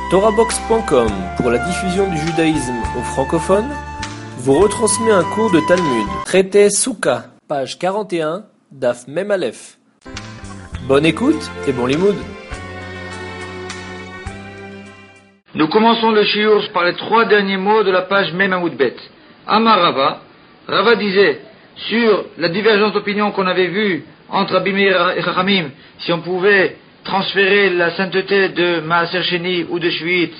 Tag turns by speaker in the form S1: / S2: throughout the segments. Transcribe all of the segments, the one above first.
S1: TorahBox.com, pour la diffusion du judaïsme aux francophones, vous retransmet un cours de Talmud, traité Souka, page 41, Daf Mem Aleph. Bonne écoute et bon limoud.
S2: Nous commençons le shiur par les 3 derniers mots de la page Mem Amoud Bet. Amar Rava, Rava disait, sur la divergence d'opinion qu'on avait vue entre Rabbi Meir et Chachamim, si on pouvait transférer la sainteté de Maaser Sheni ou de Shvi'it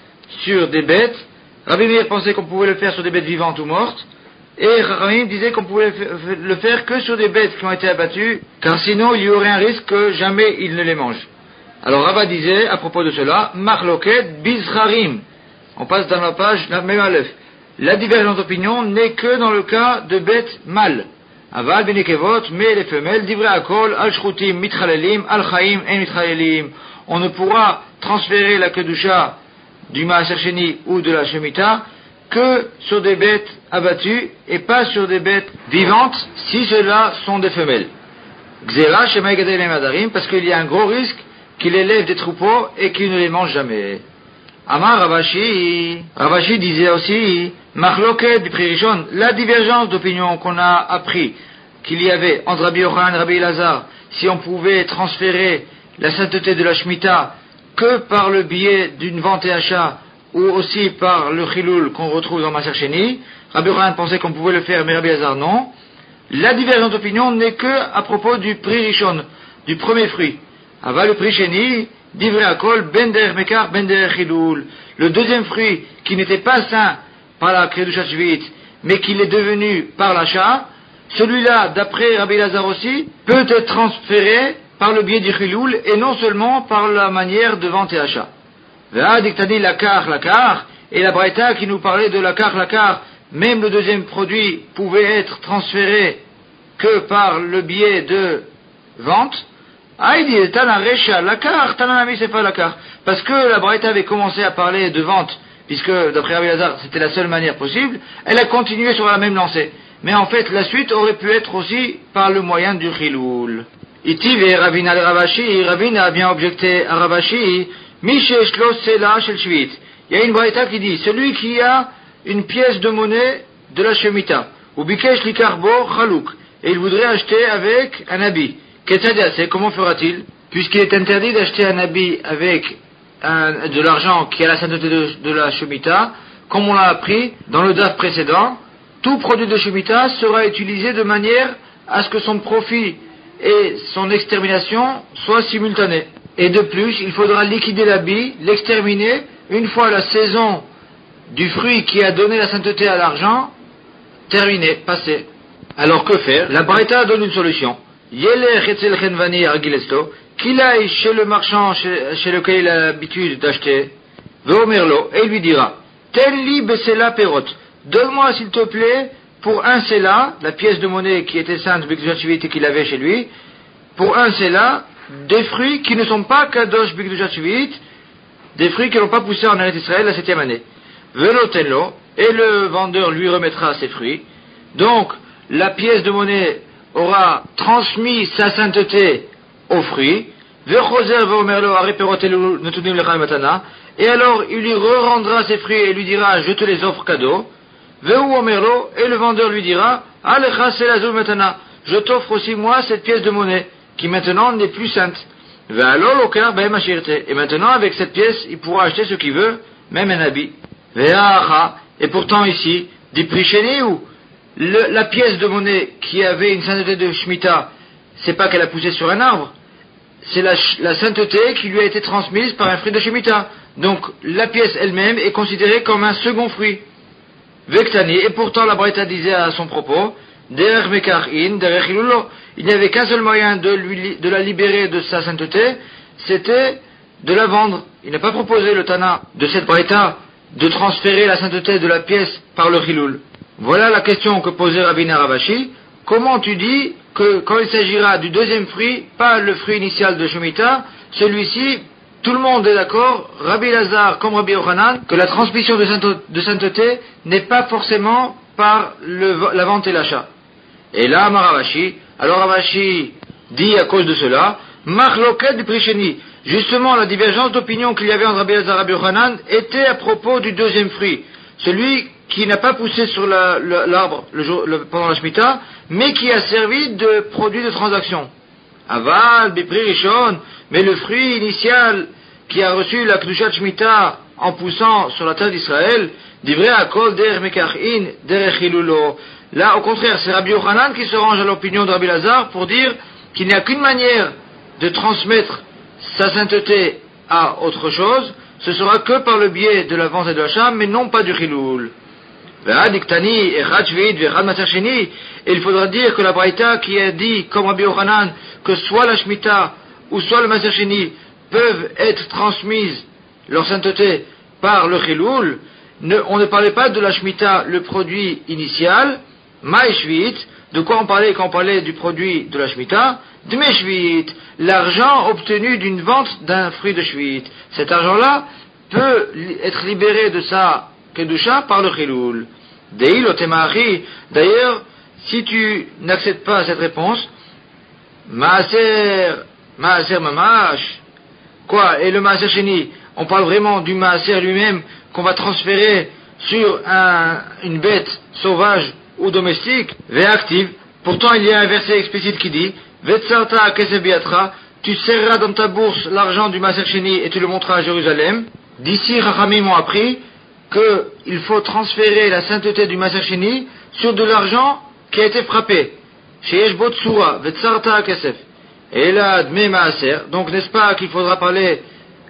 S2: sur des bêtes, Rabbi Meir pensait qu'on pouvait le faire sur des bêtes vivantes ou mortes, et Chachamim disait qu'on pouvait le faire que sur des bêtes qui ont été abattues, car sinon il y aurait un risque que jamais ils ne les mangent. Alors Rava disait, à propos de cela, Marloket Bizcharim. On passe dans la page Mem Aleph. La divergence d'opinion n'est que dans le cas de bêtes mâles. Aval benekevot, mais les femelles, divrei akol, al shchutim, mitralelim, al chaim, en mitralelim. On ne pourra transférer la kedusha du Maaser Sheni ou de la Shemitah que sur des bêtes abattues et pas sur des bêtes vivantes si ceux-là sont des femelles. Gzera shema yigadel madarim, parce qu'il y a un gros risque qu'il élève des troupeaux et qu'il ne les mange jamais. Amar Ravashi, Ravashi disait aussi, Machloket biprishon, la divergence d'opinion qu'on a appris qu'il y avait entre Rabbi Yochanan et Rabbi Elazar, si on pouvait transférer la sainteté de la Shemitah que par le biais d'une vente et achat, ou aussi par le chilul qu'on retrouve dans Maaser Sheni. Rabbi Yochanan pensait qu'on pouvait le faire, mais Rabbi Elazar non. La divergence d'opinion n'est que à propos du prix rishon, du premier fruit. Aval le prix Sheni, divrei akol, ben derech mekar, ben derech chilul. Le deuxième fruit, qui n'était pas saint par la kedusha shvi'it, mais qui l'est devenu par l'achat, celui-là, d'après Rabbi Elazar aussi, peut être transféré par le biais du chilul et non seulement par la manière de vente et achat. Ve'a diktani lakar, et la braïta qui nous parlait de lakar, même le deuxième produit pouvait être transféré que par le biais de vente. Aïdi, Tana Recha, Lakar, Tananami, c'est pas Lakar. Parce que la Braïta avait commencé à parler de vente, puisque d'après Rabbi Elazar, c'était la seule manière possible, elle a continué sur la même lancée. Mais en fait, la suite aurait pu être aussi par le moyen du Chiloul. Itiv et Ravina de Ravashi, Ravina a bien objecté à Ravashi, Mishesh lo sela shel shvit. Il y a une Braïta qui dit, celui qui a une pièce de monnaie de la Shemitah, ou Bikesh likarbo chalouk, et il voudrait acheter avec un habit. Comment fera-t-il? Puisqu'il est interdit d'acheter un habit avec de l'argent qui a la sainteté de la Shemitah, comme on l'a appris dans le DAF précédent, tout produit de Shemitah sera utilisé de manière à ce que son profit et son extermination soient simultanés. Et de plus, il faudra liquider l'habit, l'exterminer, une fois la saison du fruit qui a donné la sainteté à l'argent terminée, passée. Alors que faire? La Braïta donne une solution. Yelech etzel chenvani argilesto, qu'il aille chez le marchand chez lequel il a l'habitude d'acheter, veomerlo, et il lui dira, tel li besela perot, donne-moi s'il te plaît, pour un sela, la pièce de monnaie qui était sainte, bikdushat qu'il avait chez lui, pour un sela, des fruits qui ne sont pas kadosh bikdushat, des fruits qui n'ont pas poussé en Eretz Israël la 7e année. Velotenlo, et le vendeur lui remettra ses fruits. Donc, la pièce de monnaie aura transmis sa sainteté aux fruits, et alors il lui re-rendra ses fruits et lui dira, je te les offre cadeau, et le vendeur lui dira, je t'offre aussi moi cette pièce de monnaie, qui maintenant n'est plus sainte. Et maintenant avec cette pièce, il pourra acheter ce qu'il veut, même un habit. Et pourtant ici, dit Pricheni ou la pièce de monnaie qui avait une sainteté de Shemitah, c'est pas qu'elle a poussé sur un arbre, c'est la sainteté qui lui a été transmise par un fruit de Shemitah. Donc la pièce elle-même est considérée comme un second fruit. Vektani, et pourtant la Braïta disait à son propos, Derech Mekarin, Derech Hilulo, il n'y avait qu'un seul moyen de la libérer de sa sainteté, c'était de la vendre. Il n'a pas proposé le Tana de cette Braïta de transférer la sainteté de la pièce par le Hilul. Voilà la question que posait Ravina Ravashi. Comment tu dis que quand il s'agira du deuxième fruit, pas le fruit initial de Shemitah, celui-ci, tout le monde est d'accord, Rabbi Elazar comme Rabbi Yochanan, que la transmission de sainteté n'est pas forcément par la vente et l'achat. Et là, alors Ravashi dit à cause de cela, Machloket du Pricheni, Justement, la divergence d'opinion qu'il y avait entre Rabbi Elazar et Rabbi Yochanan était à propos du deuxième fruit, celui qui n'a pas poussé sur l'arbre pendant la Shemitah, mais qui a servi de produit de transaction. Aval, Bipri Rishon, mais le fruit initial qui a reçu la Kedushat Shemitah en poussant sur la terre d'Israël, Divrei Akol Der Mekachin Der Chilulo. Là, au contraire, c'est Rabbi Yochanan qui se range à l'opinion de Rabbi Elazar pour dire qu'il n'y a qu'une manière de transmettre sa sainteté à autre chose, ce sera que par le biais de la vente et de l'achat, mais non pas du Chilul. Et il faudra dire que la Braïta qui a dit, comme Rabbi Yochanan, que soit la Shemitah ou soit le Maaser Sheni peuvent être transmises, leur sainteté, par le Chilul, on ne parlait pas de la Shemitah, le produit initial, Maï Shvit, de quoi on parlait quand on parlait du produit de la Shemitah, Dmei Shvit, l'argent obtenu d'une vente d'un fruit de Shvit. Cet argent-là peut être libéré de sa Kedusha par le Chilul. Deil Otemachi, d'ailleurs, si tu n'acceptes pas cette réponse, Maaser Mamash, quoi, et le Maaser Sheni, on parle vraiment du Maaser lui-même qu'on va transférer sur une bête sauvage ou domestique, Ve'active. Pourtant, il y a un verset explicite qui dit, Ve'tsarta kesef biatra, tu serreras dans ta bourse l'argent du Maaser Sheni et tu le montreras à Jérusalem. D'ici, Chachamim m'ont appris qu'il faut transférer la sainteté du Maaser Sheni sur de l'argent qui a été frappé. Sheyesh bot tsura, Ve'tsarta kesef. Et là, Dmei Maaser, donc n'est-ce pas qu'il faudra parler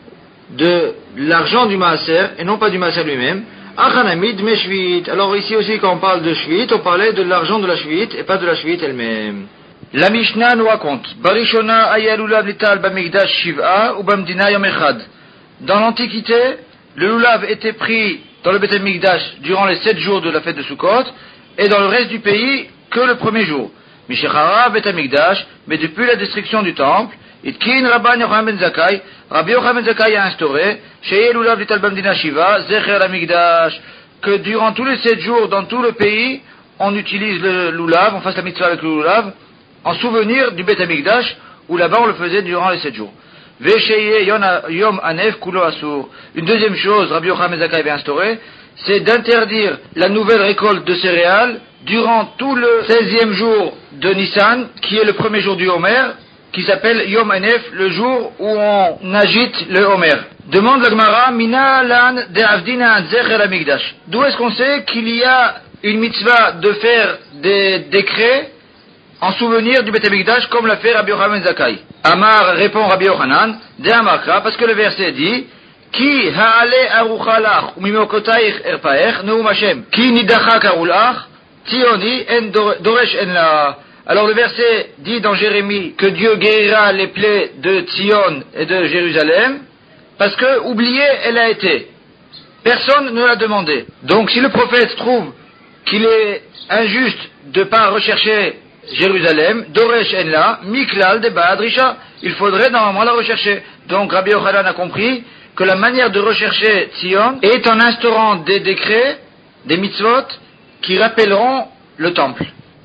S2: de l'argent du Maaser et non pas du Maaser lui-même. Achanamid me Shvit. Alors ici aussi quand on parle de Shvit, on parlait de l'argent de la Shvit et pas de la Shvit elle-même. La Mishnah nous raconte, Barishona ayalulav lital bamikdash shiv'a ou bamdina yom echad. Dans l'Antiquité, le lulav était pris dans le Beth Amikdash durant les 7 jours de la fête de Sukkot et dans le reste du pays que le premier jour. Mishechara Beth Amikdash, mais depuis la destruction du temple, Itkin Rabban Yochanan ben Zakkai, Rabbi Yochanan ben Zakkai a instauré, Sheyel Lulav Lital Bamdina Shiva, Zecher Amigdash, que durant tous les 7 jours dans tout le pays, on utilise le lulav, on fasse la mitzvah avec le lulav, en souvenir du Beth Amikdash, où là-bas on le faisait durant les 7 jours. Vesheye Yom Anef Kulo Asur. Une deuxième chose, Rabbi Yochanan ben Zakkai avait instauré, c'est d'interdire la nouvelle récolte de céréales durant tout le 16e jour de Nissan, qui est le premier jour du Homer, qui s'appelle Yom Anef, le jour où on agite le Homer. Demande la Gemara, Mina lan de Avdina Zecher Amigdash. D'où est-ce qu'on sait qu'il y a une mitzvah de faire des décrets en souvenir du Beth Amikdash comme l'a fait Rabbi Yochanan ben Zakkai? Amar répond Rabbi Yochanan, de Amarka, parce que le verset dit, Ki ha'ale aruchalach umimokotaich erpaech neum Hashem, ki nidachak arulach, tioni en doresh en la. Alors le verset dit dans Jérémie que Dieu guérira les plaies de Tzion et de Jérusalem, parce que, oubliée, elle a été. Personne ne l'a demandé. Donc si le prophète trouve qu'il est injuste de ne pas rechercher Jérusalem, Doresh Enla, Miklal de Baadrisha, il faudrait normalement la rechercher. Donc Rabbi Yochanan a compris que la manière de rechercher Tzion est en instaurant des décrets, des mitzvot, qui rappelleront le temple.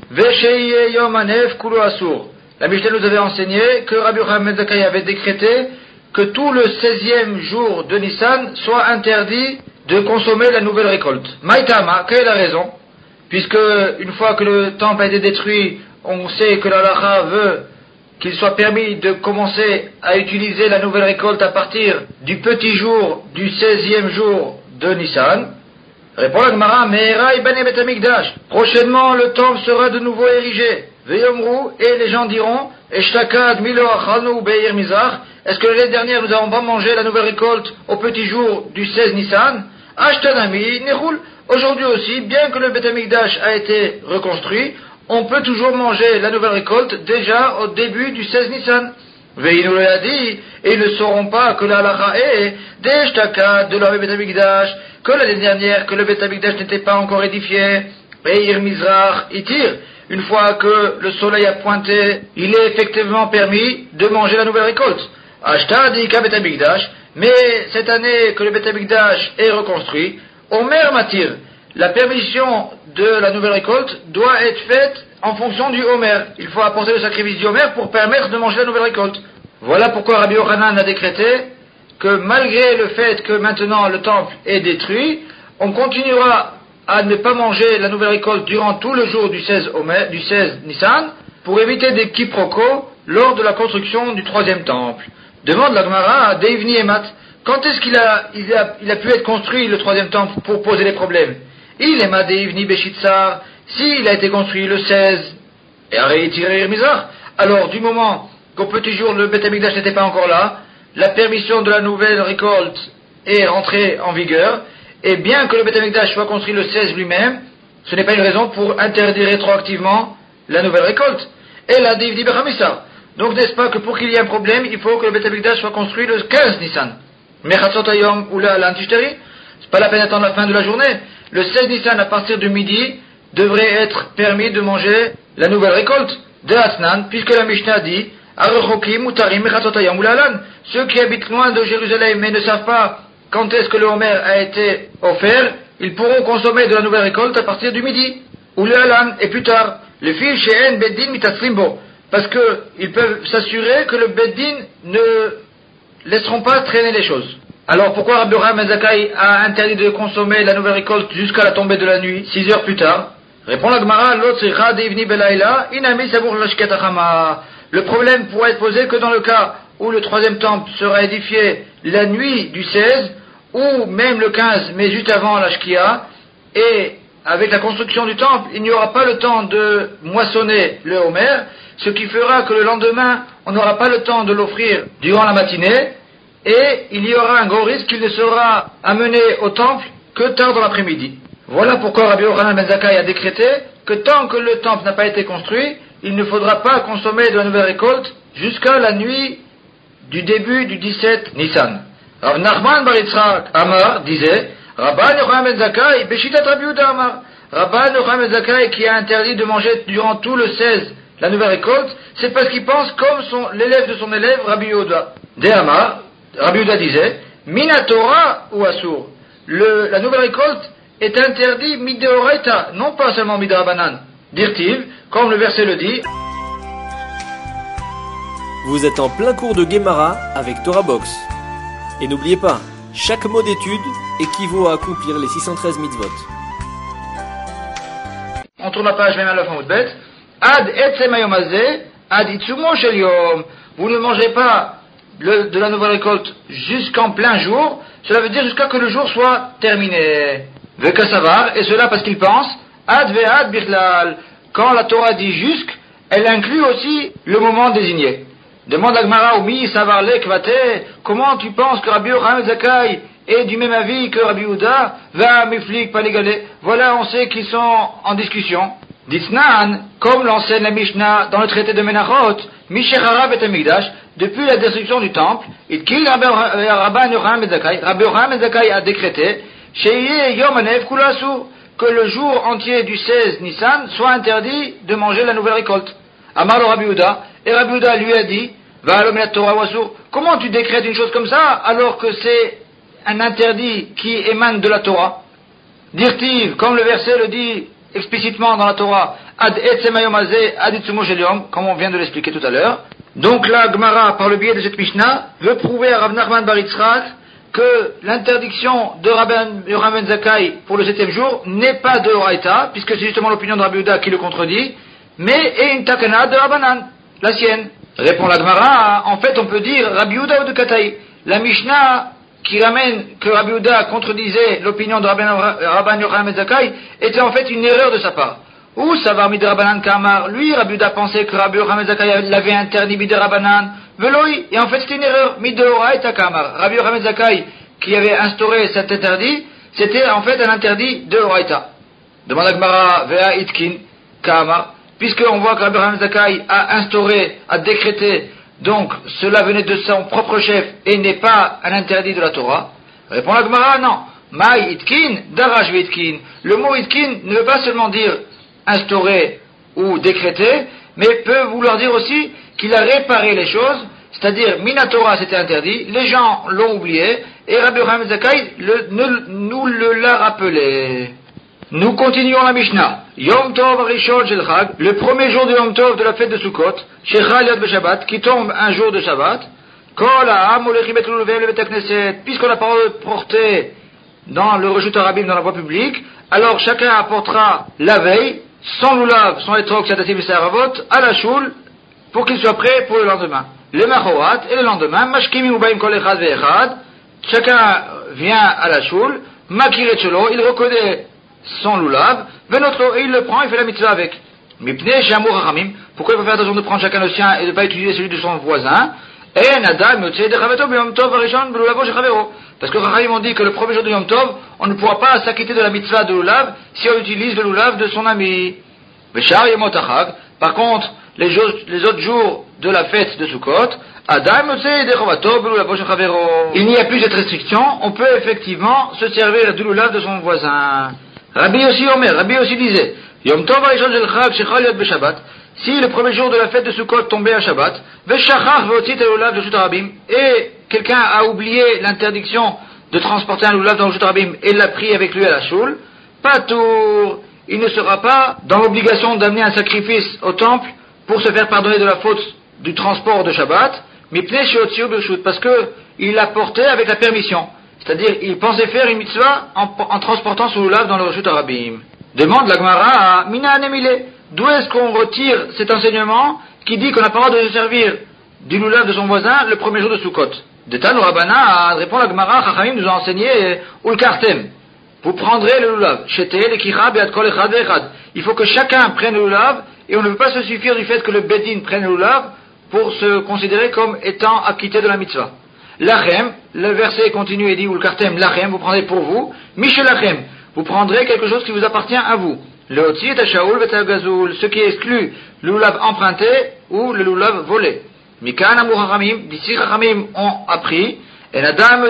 S2: Vesheye Yom Anef Kulo Asur. La Mishnah nous avait enseigné que Rabbi Yochanan ben Zakkai avait décrété que tout le 16e jour de Nissan soit interdit de consommer la nouvelle récolte. Maïtama, quelle est la raison? Puisque une fois que le temple a été détruit, on sait que l'Halacha veut qu'il soit permis de commencer à utiliser la nouvelle récolte à partir du petit jour du 16e jour de Nissan. Répond la Gemara, Me'era ibane Bet Amikdash. Prochainement, le temple sera de nouveau érigé. Ve'yomru, et les gens diront, Eshtakad milo achalnu be'ir mizrach. Est-ce que l'année dernière, nous n'avons pas mangé la nouvelle récolte au petit jour du 16 Nissan? Ashtanami nechul. Aujourd'hui aussi, bien que le Beth Amikdash a été reconstruit, on peut toujours manger la nouvelle récolte déjà au début du 16 Nissan. Ve'inu le a dit, et ils ne sauront pas que la halacha est d'Eshtakad de la Beth Amikdash, que l'année dernière, que le Beth Amikdash n'était pas encore édifié, Be'ir Mizrach Itir. Une fois que le soleil a pointé, il est effectivement permis de manger la nouvelle récolte. Ashta dit qu'à Beth Amikdash, mais cette année que le Beth Amikdash est reconstruit, Omer Matir, la permission de la nouvelle récolte doit être faite en fonction du Homer. Il faut apporter le sacrifice du Homer pour permettre de manger la nouvelle récolte. Voilà pourquoi Rabbi Yochanan a décrété que malgré le fait que maintenant le temple est détruit, on continuera à ne pas manger la nouvelle récolte durant tout le jour du 16 Nissan, pour éviter des quiproquos lors de la construction du troisième temple. Demande la Gemara à Deivni et Mat, quand est-ce qu'il a pu être construit le troisième temple pour poser les problèmes? Il est ma Deivni Beshitsar, s'il a été construit le 16, et a retiré Mizrach, alors du moment qu'au petit jour le Beth Amikdash n'était pas encore là, la permission de la nouvelle récolte est rentrée en vigueur, et bien que le Beth Amikdash soit construit le 16 lui-même, ce n'est pas une raison pour interdire rétroactivement la nouvelle récolte. Et la Divdi Bechamissa. Donc n'est-ce pas que pour qu'il y ait un problème, il faut que le Beth Amikdash soit construit le 15 Nissan. Mechatzot Hayom ou la Antishteri, c'est pas la peine d'attendre la fin de la journée. Le 16 Nissan à partir de midi devrait être permis de manger la nouvelle récolte de Hasnan, puisque la Mishnah dit Arechokim Utarim Mechatzot Hayom ou la Lan. Ceux qui habitent loin de Jérusalem mais ne savent pas quand est-ce que le Homer a été offert, ils pourront consommer de la nouvelle récolte à partir du midi. Ou le Halan, et plus tard, le fil chez En Beddin Mitatzrimbo, parce qu'ils peuvent s'assurer que le Beddin ne laisseront pas traîner les choses. Alors pourquoi Rabbi Yochanan ben Zakkai a interdit de consommer la nouvelle récolte jusqu'à la tombée de la nuit, 6 heures plus tard? Répond la Gemara, l'Otzricha Deivni Belaila, Inami Sabour Lashketachama. Le problème pourrait être posé que dans le cas où le troisième temple sera édifié la nuit du 16, ou même le 15, mais juste avant la Shkia, et avec la construction du temple, il n'y aura pas le temps de moissonner le Homer, ce qui fera que le lendemain, on n'aura pas le temps de l'offrir durant la matinée, et il y aura un gros risque qu'il ne sera amené au temple que tard dans l'après-midi. Voilà pourquoi Rabbi Yochanan ben Zakkai a décrété que tant que le temple n'a pas été construit, il ne faudra pas consommer de la nouvelle récolte jusqu'à la nuit du début du 17 Nissan. Rav Nachman bar Yitzchak Amar disait, Rabban Yochanan ben Zakkai, Beshitat Rabbi Yehuda Amar. Rabban Yochanan ben Zakkai qui a interdit de manger durant tout le 16 la nouvelle récolte, c'est parce qu'il pense comme l'élève de son élève Rabbi Yehuda. De Amar, Rabbi Yehuda disait, Mina Torah ou Asur. La nouvelle récolte est interdit mideoraita, non pas seulement midrabanan. Dirtiv, comme le verset le dit.
S1: Vous êtes en plein cours de Gemara avec Torah Box. Et n'oubliez pas, chaque mot d'étude équivaut à accomplir les 613 mitzvot.
S2: On tourne la page même à la fin de Ad etzem hayom hazeh, ad itzumo shel yom. Vous ne mangez pas de la nouvelle récolte jusqu'en plein jour, cela veut dire jusqu'à que le jour soit terminé. Vekasavar, et cela parce qu'il pense, ad ve'ad bichlal. Quand la Torah dit jusque, elle inclut aussi le moment désigné. Demande à Gemara Oumi Savar le Kvate, comment tu penses que Rabbi Yochanan ben Zakkai est du même avis que Rabbi Yehuda, va miflik paligalé. Voilà, on sait qu'ils sont en discussion. Disnan, comme l'enseigne la Mishnah dans le traité de Menachot, Mishechara Bet Amikdash, depuis la destruction du temple, Itkil Rabban Yochanan ben Zakkai, Rabbi Yochanan ben Zakkai a décrété, Sheye Yom Hanev Kulasu, que le jour entier du 16 Nissan soit interdit de manger la nouvelle récolte. Amar le Rabbi Yehuda, et Rabbi Yehuda lui a dit, comment tu décrètes une chose comme ça alors que c'est un interdit qui émane de la Torah? Dirtiv, comme le verset le dit explicitement dans la Torah, ad etzem hayom hazeh, ad itzumo shel yom, comme on vient de l'expliquer tout à l'heure. Donc la Gemara, par le biais de cette Mishnah, veut prouver à Rav Nachman bar Yitzchak que l'interdiction de Rabban Yochanan ben Zakkai pour le 7e jour n'est pas de Horaïta, puisque c'est justement l'opinion de Rabbi Yehuda qui le contredit, mais est une takana de Rabbanan, la sienne. Répond la Gemara, en fait on peut dire Rabbi Yehuda ou de Kataï. La Mishnah qui ramène que Rabbi Yehuda contredisait l'opinion de Rabban Yochanan ben Zakkai était en fait une erreur de sa part. Ou Savar Midrabanan Kamar, lui Rabbi Yehuda pensait que Rabbi Yochanan ben Zakkai l'avait interdit Midrabanan, Veloï, et en fait c'était une erreur, Midoraita Kamar. Rabbi Yochanan ben Zakkai qui avait instauré cet interdit, c'était en fait un interdit de Horaïta. Demande à Gemara, Vea Itkin Kamar, puisqu'on voit que Rabbi Yochanan ben Zakkai a instauré, a décrété, donc cela venait de son propre chef et n'est pas un interdit de la Torah. Répond la Gemara, non. Maï Itkin, Darash Itkin. Le mot Itkin ne veut pas seulement dire instaurer ou décréter, mais peut vouloir dire aussi qu'il a réparé les choses, c'est-à-dire Minatora c'était interdit, les gens l'ont oublié, et Rabbi Yochanan ben Zakkai nous l'a rappelé. Nous continuons la Mishnah. Yom Tov Rishon Shel Chag, le premier jour de Yom Tov de la fête de Sukkot, Shechal Yad B'Shabbat, qui tombe un jour de Shabbat, Puisqu'on n'a pas porté dans le rejut arabim dans la voie publique, alors chacun apportera la veille son loulav, son etrog, sadatim et saravot à la choule pour qu'il soit prêt pour le lendemain. Le machorat et le lendemain, mashkimi ubaim kol echad ve'echad, chacun vient à la choule, makiret shelo, il reconnaît son loulav, venotro, et il le prend, il fait la mitzvah avec. Mipnei shamour hachamim, pourquoi il faut faire attention de prendre chacun le sien et de ne pas utiliser celui de son voisin? Parce que Rachamim ont dit que le premier jour de Yom Tov, on ne pourra pas s'acquitter de la mitzvah de l'ulav si on utilise le lulav de son ami. Par contre, les autres jours de la fête de Sukkot, il n'y a plus cette restriction, on peut effectivement se servir du lulav de son voisin. Rabbi aussi disait, Yom Tov Arishon Shel Chag Shechal Yot B'Shabbat, si le premier jour de la fête de Sukkot tombait à Shabbat, et quelqu'un a oublié l'interdiction de transporter un lulav dans le Rabim et l'a pris avec lui à la choule, patour, il ne sera pas dans l'obligation d'amener un sacrifice au temple pour se faire pardonner de la faute du transport de Shabbat, parce que il l'a porté avec la permission. C'est-à-dire, il pensait faire une mitzvah en transportant son lulav dans le Reshut Arabim. Demande la Gemara à Mina Anemile. D'où est-ce qu'on retire cet enseignement qui dit qu'on n'a pas le droit de se servir du lulav de son voisin le premier jour de Sukkot? Détan ou Rabbana répond la Gemara, Chachamim nous a enseigné Ulkartem. Vous prendrez le lulav. Shetel, Ekicha, Beat Kol Echad Ve'echad. Il faut que chacun prenne le lulav et on ne peut pas se suffire du fait que le Bedin prenne le lulav pour se considérer comme étant acquitté de la mitzvah. Lachem, le verset continue et dit Ulkartem, Lachem, vous prendrez pour vous. Michel Lachem, vous prendrez quelque chose qui vous appartient à vous. Le Otzi est à Shaoul Vetagazoul, ce qui exclut le lulav emprunté ou le lulav volé. Mikan Amou Hachamim, d'ici Hachamim ont appris, un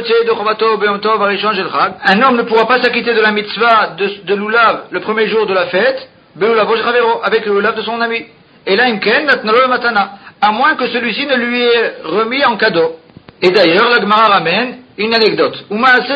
S2: homme ne pourra pas s'acquitter de la mitzvah de lulav le premier jour de la fête, avec le lulav de son ami. Et là, à moins que celui-ci ne lui ait remis en cadeau. Et d'ailleurs, la Gemara ramène une anecdote.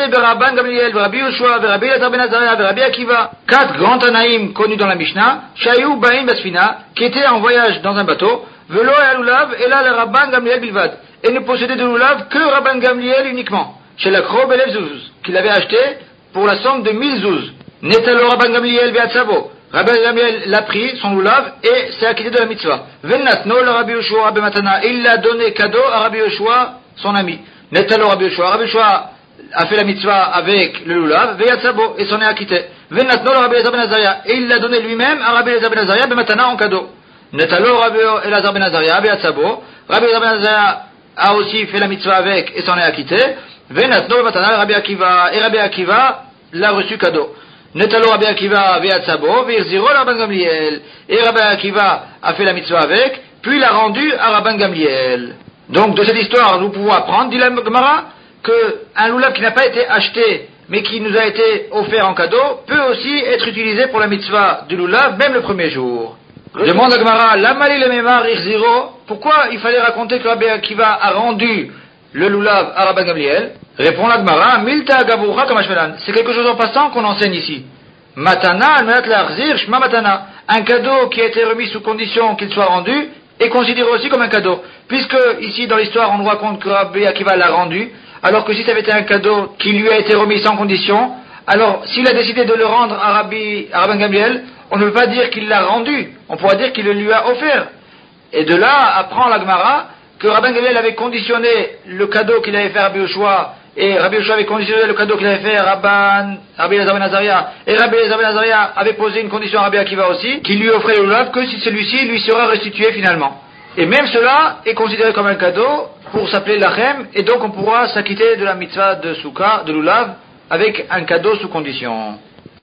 S2: Quatre grands Tanaïm connus dans la Mishnah, Shayu Baim Basfina, qui étaient en voyage dans un bateau, Velo et Alulav, et là le Rabban Gamliel Bilvad, et ne possédaient de lulav que Rabban Gamliel uniquement, chez la Krob Elev Zuz, qu'il avait acheté pour la somme de 1000 Zuz. Netalo Rabban Gamliel Beatsavo, Rabban Gamliel l'a pris, son lulav, et s'est acquitté de la mitzvah. Vennatno le Rabbi Yoshua Bematana, et il l'a donné cadeau à Rabbi Yoshua, son ami. Netalo Rabbi Yoshua a fait la mitzvah avec le lulav, Veyatsabo, et s'en est acquitté. Vennatno le Rabbi Elazar ben Azaria, et il l'a donné lui-même à Rabbi Elazar ben Azaria Bematana en cadeau. Netalo Rabbi Elazar ben Azaria Veyatsabo, Rabbi Elazar ben Azaria a aussi fait la mitzvah avec et s'en est acquitté. Vennatno Bematana Rabbi Akiva, et Rabbi Akiva l'a reçu cadeau. Netalo Rabbi Akiva Veyatsabo, Virziro Rabban Gamliel, et Rabbi Akiva a fait la mitzvah avec, puis l'a rendu à Rabban Gamliel. Donc, de cette histoire, nous pouvons apprendre, dit la Gemara, qu'un lulav qui n'a pas été acheté, mais qui nous a été offert en cadeau, peut aussi être utilisé pour la mitzvah du lulav, même le premier jour. Demande la Gemara, Lamali le Memar Irziro, pourquoi il fallait raconter que Rabbi Akiva a rendu le lulav à Rabban Gamliel? Répond la Gemara, Milta Gavura Kamashmelan, c'est quelque chose en passant qu'on enseigne ici. Matana, Almanat Larzir, Shma Matana, un cadeau qui a été remis sous condition qu'il soit rendu, est considéré aussi comme un cadeau. Puisque, ici, dans l'histoire, on nous raconte que Rabbi Akiva l'a rendu, alors que si ça avait été un cadeau qui lui a été remis sans condition, alors, s'il a décidé de le rendre à Rabban Gamliel, on ne peut pas dire qu'il l'a rendu, on pourra dire qu'il le lui a offert. Et de là, apprend la Gemara, que Rabban Gamliel avait conditionné le cadeau qu'il avait fait à Rabbi Yoshua, et Rabbi Yoshua avait conditionné le cadeau qu'il avait fait à Rabbi Elazar ben Azaria, et Rabbi Elazar ben Azaria avait posé une condition à Rabbi Akiva aussi, qui lui offrait le lulav que si celui-ci lui sera restitué finalement. Et même cela est considéré comme un cadeau pour s'appeler lachem, et donc on pourra s'acquitter de la mitzvah de Souka, de lulav, avec un cadeau sous condition.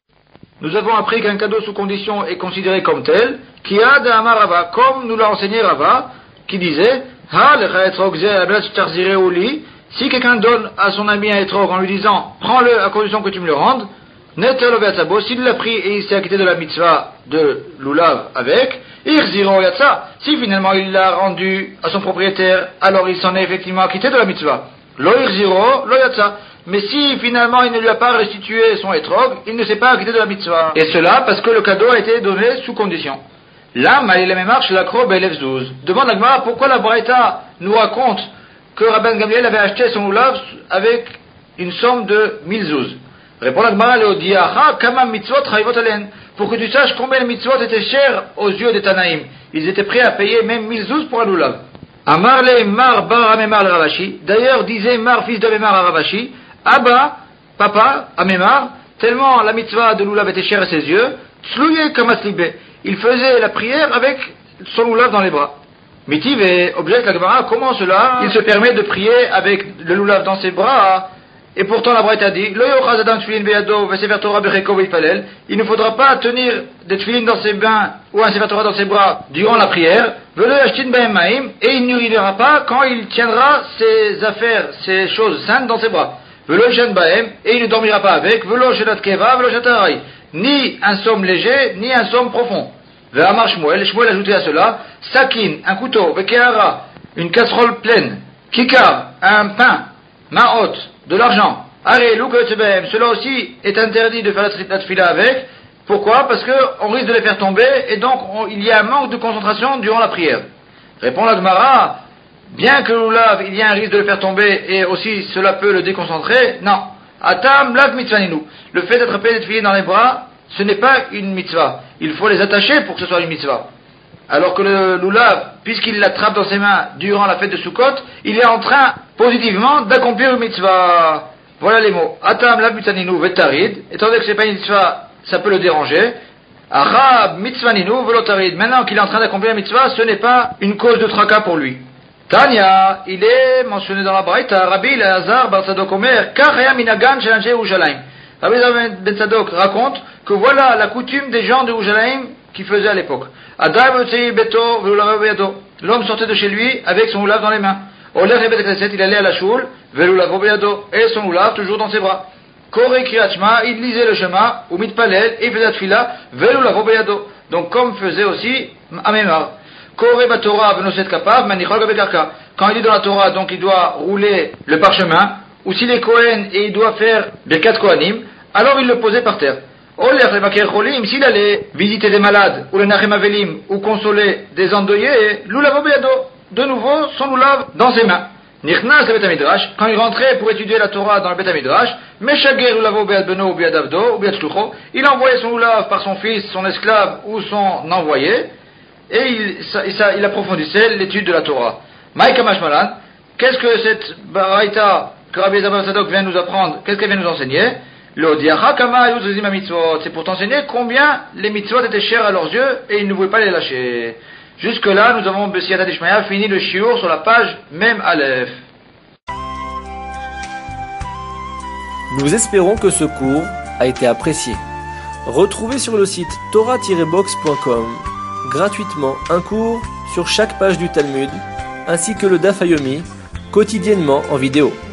S2: Nous avons appris qu'un cadeau sous condition est considéré comme tel, qui a de Amar Rava, comme nous l'a enseigné Rava, qui disait, Ha lecha etrog ze ablat shtarzire uli, si quelqu'un donne à son ami un étrog en lui disant, prends-le à condition que tu me le rendes, netelo veatzabo, s'il l'a pris et il s'est acquitté de la mitzvah de lulav avec, irziro yatsa, si finalement il l'a rendu à son propriétaire, alors il s'en est effectivement acquitté de la mitzvah. Lo irziro, lo yatsa. Mais si finalement il ne lui a pas restitué son étrog, il ne s'est pas acquitté de la mitzvah. Et cela parce que le cadeau a été donné sous condition. Là, Malé la même marche, la Krob et Lefzouz. Demande la Gemara pourquoi la Braïta nous raconte que Rabban Gamliel avait acheté son lulav avec une somme de 1000 zouz. Répond la Gemara, Leodiacha, kama mitzvot chayvot alen. Pour que tu saches combien les mitzvot étaient chers aux yeux des Tanaïm. Ils étaient prêts à payer même 1000 zouz pour un lulav. Amar le Mar bar Amemar le Ravashi. D'ailleurs, disait Mar, fils d'Amemar à Ravashi, Abba, papa, Amemar, tellement la mitzvah de lulav était chère à ses yeux, tslouye kamaslibé. Il faisait la prière avec son lulav dans les bras. Mitiv et objecte la Gemara, comment cela il se permet de prier avec le lulav dans ses bras? Et pourtant la Braïta dit, il ne faudra pas tenir des tefilin dans ses mains ou un sefer Torah dans ses bras durant la prière, et il n'urinera pas quand il tiendra ses affaires, ses choses saintes dans ses bras. Et il ne dormira pas avec, ni un somme léger, ni un somme profond. Shmuel ajoutait à cela, sakin, un couteau, une casserole pleine, kikar, un pain, maot, de l'argent. Cela aussi est interdit de faire la tefila avec. Pourquoi? Parce qu'on risque de les faire tomber et donc il y a un manque de concentration durant la prière. Répond la Gemara, bien que l'oulav, il y a un risque de le faire tomber et aussi cela peut le déconcentrer, non. Atam lav mitzvaninu. Le fait d'attraper les tefilin dans les bras, ce n'est pas une mitzvah. Il faut les attacher pour que ce soit une mitzvah. Alors que le lulav, puisqu'il l'attrape dans ses mains durant la fête de Sukkot, il est en train, positivement, d'accomplir une mitzvah. Voilà les mots. Atam la butaninu vetarid. Étant donné que c'est pas une mitzvah, ça peut le déranger. Achab mitzvaninu velotarid. Maintenant qu'il est en train d'accomplir la mitzvah, ce n'est pas une cause de tracas pour lui. Tanya, il est mentionné dans la Braïta, Rabbi Elazar bar Tzadok Omer, Kachaya minagan shel Anshe Yerushalayim. Rabbi Elazar ben Tzadok raconte que voilà la coutume des gens de Yerushalayim qui faisaient à l'époque. L'homme sortait de chez lui avec son lulav dans les mains. Il allait à la choule, et son lulav toujours dans ses bras. Il lisait le Shema, ou mitpalel, et il faisait la tfila, donc comme faisait aussi Amemar. Quand il est dans la Torah, donc il doit rouler le parchemin, ou s'il est Kohen et il doit faire Birkat Kohanim, alors il le posait par terre. S'il allait visiter des malades, ou les Nachem Avelim, ou consoler des endeuillés, de nouveau son lulav dans ses mains. Quand il rentrait pour étudier la Torah dans le Bet HaMidrash, il envoyait son lulav par son fils, son esclave ou son envoyé, et il approfondissait l'étude de la Torah. Maïka Mashmalan, qu'est-ce que cette baraita que Rabbi Elazar ben Tzadok vient nous apprendre, qu'est-ce qu'elle vient nous enseigner? C'est pour t'enseigner combien les mitzvot étaient chers à leurs yeux et ils ne voulaient pas les lâcher. Jusque là, nous avons B'siyata Dishmaya fini le shiur sur la page Mem Aleph.
S1: Nous espérons que ce cours a été apprécié. Retrouvez sur le site torah-box.com gratuitement un cours sur chaque page du Talmud ainsi que le Daf Yomi quotidiennement en vidéo.